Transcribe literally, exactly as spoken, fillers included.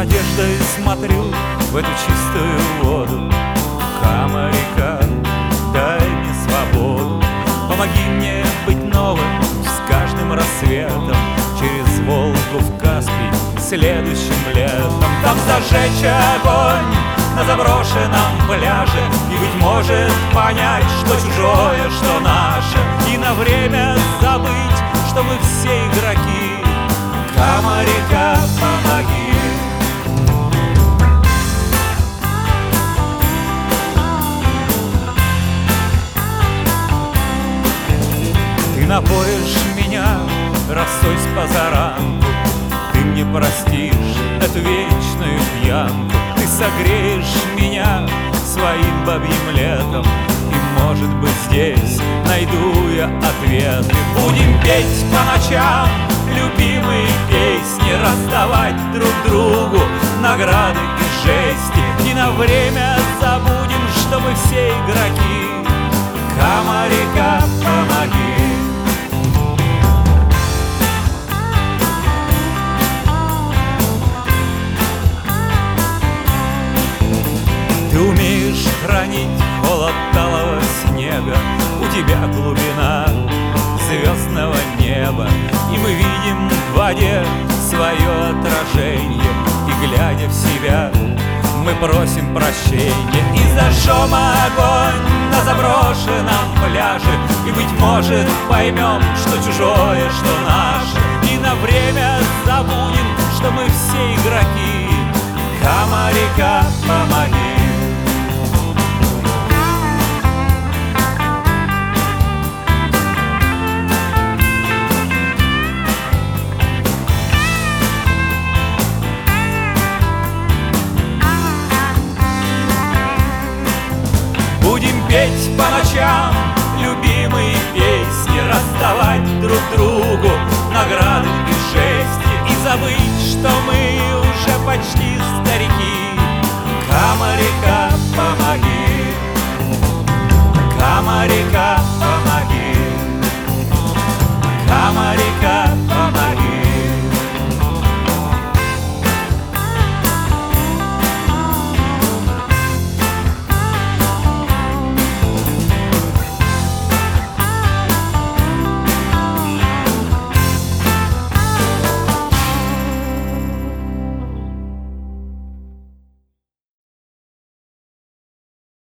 надеждой смотрю в эту чистую воду. Кама-река, дай мне свободу, помоги мне быть новым с каждым рассветом. Через Волгу в Каспий следующим летом. Там зажечь огонь на заброшенном пляже и, быть может, понять, что чужое, что наше, и на время забыть, что мы все игроки. Кама-река, помоги. Ты напоишь меня росой с позаранку, ты мне простишь эту вечную пьянку, ты согреешь меня своим бабьим летом, и, может быть, здесь найду я ответы. Будем петь по ночам любимые песни, раздавать друг другу награды и жести, и на время забудем, что мы все игроки. Кама-река, помоги. Ты умеешь хранить холод талого снега, у тебя глубина звездного неба, и мы видим в воде свое отражение, и, глядя в себя, мы просим прощения. И зажжем огонь на заброшенном пляже, и, быть может, поймем, что чужое, что наше, и на время забудем, что мы все игроки. Кама-река, помоги. Будем петь по ночам любимые песни, раздавать друг другу награды и жести, и забыть, что мы уже почти старики. Кама-река, помоги. Кама-река,